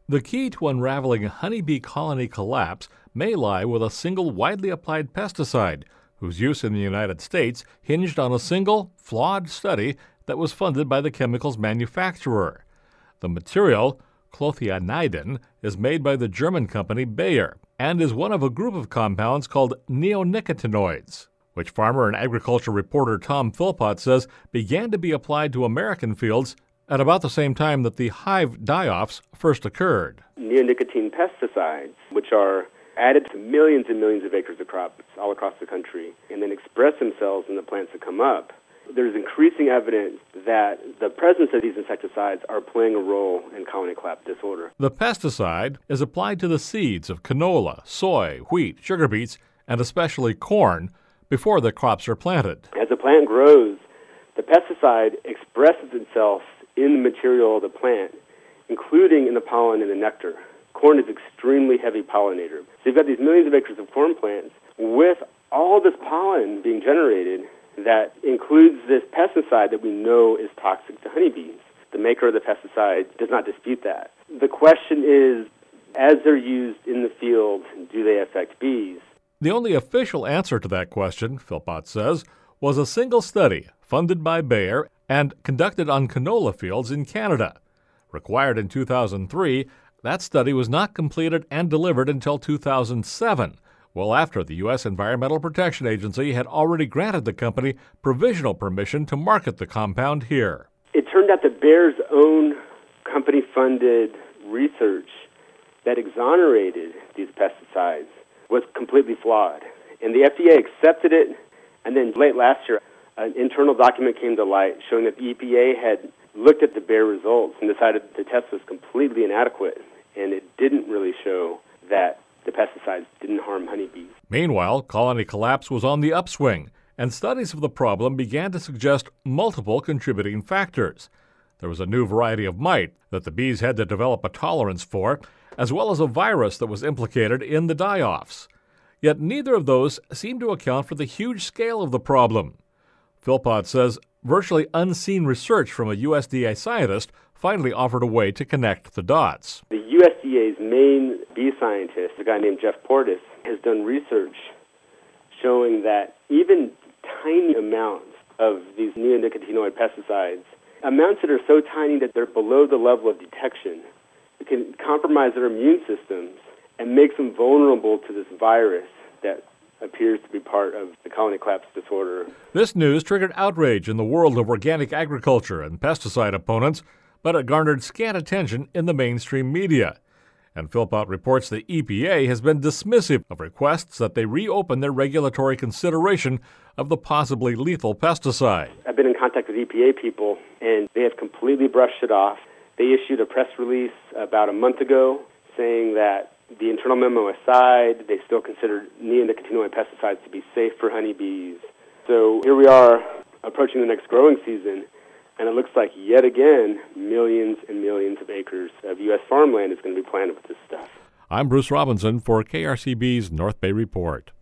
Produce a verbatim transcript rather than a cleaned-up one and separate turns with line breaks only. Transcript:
The key to unraveling honeybee colony collapse may lie with a single widely applied pesticide, whose use in the United States hinged on a single, flawed study that was funded by the chemical's manufacturer. The material, clothianidin, is made by the German company Bayer and is one of a group of compounds called neonicotinoids, which farmer and agriculture reporter Tom Philpott says began to be applied to American fields at about the same time that the hive die-offs first occurred.
Neonicotine pesticides, which are added to millions and millions of acres of crops all across the country, and then express themselves in the plants that come up, there's increasing evidence that the presence of these insecticides are playing a role in colony collapse disorder.
The pesticide is applied to the seeds of canola, soy, wheat, sugar beets, and especially corn before the crops are planted.
As the plant grows, the pesticide expresses itself in the material of the plant, including in the pollen and the nectar. Corn is an extremely heavy pollinator. So you've got these millions of acres of corn plants with all this pollen being generated that includes this pesticide that we know is toxic to honeybees. The maker of the pesticide does not dispute that. The question is, as they're used in the field, do they affect bees?
The only official answer to that question, Philpott says, was a single study funded by Bayer and conducted on canola fields in Canada. Required in two thousand three, that study was not completed and delivered until two thousand seven, well after the U S Environmental Protection Agency had already granted the company provisional permission to market the compound here.
It turned out that Bayer's own company-funded research that exonerated these pesticides was completely flawed. And the F D A accepted it, and then late last year, an internal document came to light showing that the E P A had looked at the Bayer results and decided the test was completely inadequate, and it didn't really show that the pesticides didn't harm honeybees.
Meanwhile, colony collapse was on the upswing, and studies of the problem began to suggest multiple contributing factors. There was a new variety of mite that the bees had to develop a tolerance for, as well as a virus that was implicated in the die-offs. Yet neither of those seemed to account for the huge scale of the problem. Philpott says virtually unseen research from a U S D A scientist finally offered a way to connect the dots.
The U S D A's main bee scientist, a guy named Jeff Portis, has done research showing that even tiny amounts of these neonicotinoid pesticides, amounts that are so tiny that they're below the level of detection, it can compromise their immune systems and makes them vulnerable to this virus that appears to be part of the colony collapse disorder.
This news triggered outrage in the world of organic agriculture and pesticide opponents, but it garnered scant attention in the mainstream media. And Philpott reports the E P A has been dismissive of requests that they reopen their regulatory consideration of the possibly lethal pesticide.
I've been in contact with E P A people, and they have completely brushed it off. They issued a press release about a month ago saying that the internal memo aside, they still consider neonicotinoid pesticides to be safe for honeybees. So here we are approaching the next growing season, and it looks like yet again millions and millions of acres of U S farmland is going to be planted with this stuff.
I'm Bruce Robinson for K R C B's North Bay Report.